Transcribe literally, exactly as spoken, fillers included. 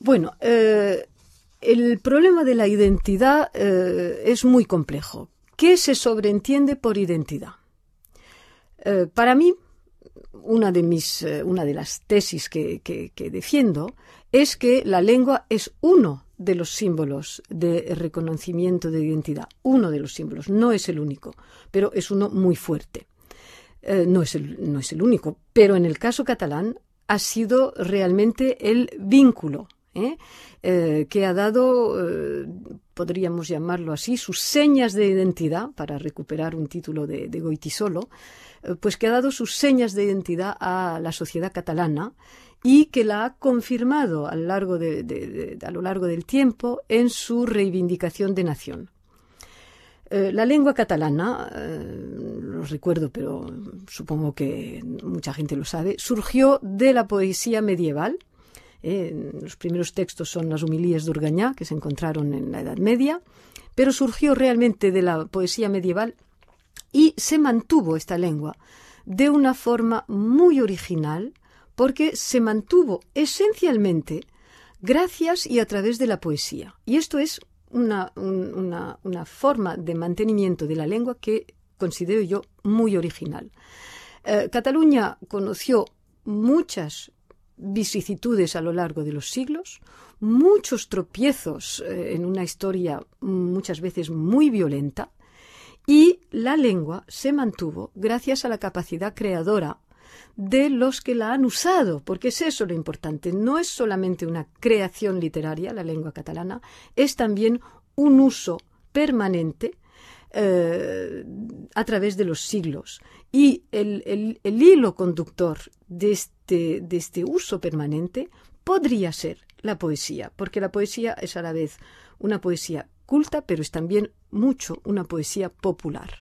Bueno, eh, el problema de la identidad eh, es muy complejo. ¿Qué se sobreentiende por identidad? Eh, para mí, una de, mis, eh, una de las tesis que, que, que defiendo es que la lengua es uno de los símbolos de reconocimiento de identidad. Uno de los símbolos, no es el único, pero es uno muy fuerte. Eh, no es el, no es el único, pero en el caso catalán ha sido realmente el vínculo ¿eh? Eh, que ha dado, eh, podríamos llamarlo así, sus señas de identidad, para recuperar un título de, de Goytisolo, eh, pues que ha dado sus señas de identidad a la sociedad catalana y que la ha confirmado a lo largo, de, de, de, a lo largo del tiempo en su reivindicación de nación. Eh, la lengua catalana, eh, lo recuerdo, pero supongo que mucha gente lo sabe, surgió de la poesía medieval. Eh, los primeros textos son las Homilías d'Organyà, que se encontraron en la Edad Media, pero surgió realmente de la poesía medieval y se mantuvo esta lengua de una forma muy original, porque se mantuvo esencialmente gracias y a través de la poesía. Y esto es una, un, una, una forma de mantenimiento de la lengua que considero yo muy original. Eh, Cataluña conoció muchas vicisitudes a lo largo de los siglos, muchos tropiezos eh, en una historia muchas veces muy violenta, y la lengua se mantuvo gracias a la capacidad creadora de los que la han usado, porque es eso lo importante. No es solamente una creación literaria, la lengua catalana, es también un uso permanente eh, a través de los siglos. Y el, el, el hilo conductor de este, de este uso permanente podría ser la poesía, porque la poesía es a la vez una poesía culta, pero es también mucho una poesía popular.